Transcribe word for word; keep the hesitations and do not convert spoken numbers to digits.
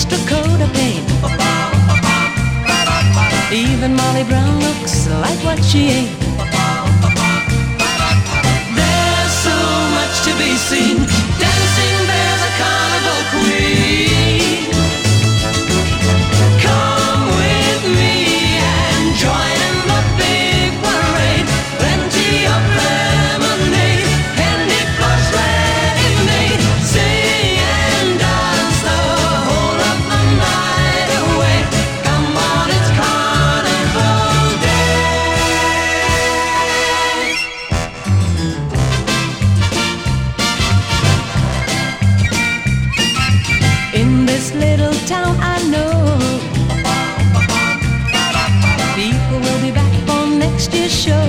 extra coat of paint. Even Molly Brown looks like what she ain't. There's so much to be seen. Dancing, there's a carnival queen. Come with me and join in the big parade. Plenty of lemonade, candy floss ready-made. Sing and dance the whole of the night away. Come on, it's Carnival Day. In this little town I know, people will be back for next year's show.